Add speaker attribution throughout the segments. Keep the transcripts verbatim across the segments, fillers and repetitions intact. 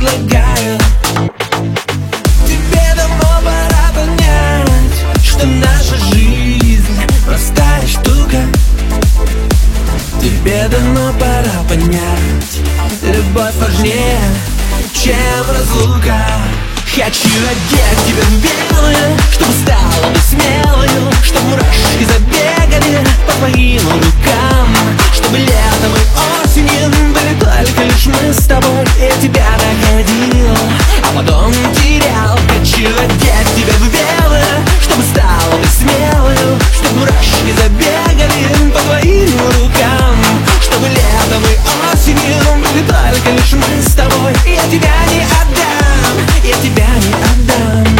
Speaker 1: предлагаю. Тебе давно пора понять, что наша жизнь простая штука. Тебе давно пора понять, любовь важнее, чем разлука. Хочу одеть тебя в белое, чтобы стала ты смелою, чтобы мурашки забегали по твоим рукам, чтобы летом и осенью были только лишь мы с тобой. Я тебя находил, а потом терял. Хочу одеть тебя в белое, чтобы стала ты смелою, чтобы мурашки забегали по твоим рукам, чтобы летом и осенью были только лишь мы с тобой. Я тебя не отдам, я тебя не отдам.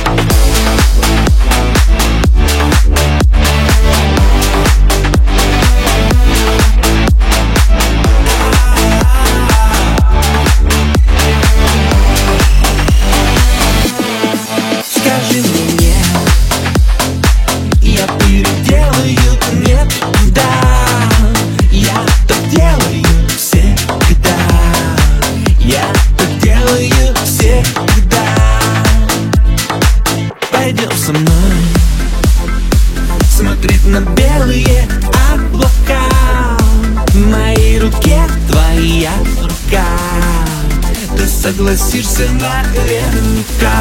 Speaker 1: Скажи мне, я переделаю, нет, да, я так делаю всегда, я так делаю всегда. Пойдем со мной смотреть на белые облака, в моей руке твоя рука, ты согласишься наверняка.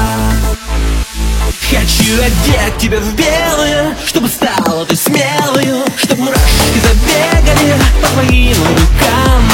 Speaker 1: Хочу одеть тебя в белое, чтобы стала ты смелою, чтобы мурашки забегали по твоим рукам,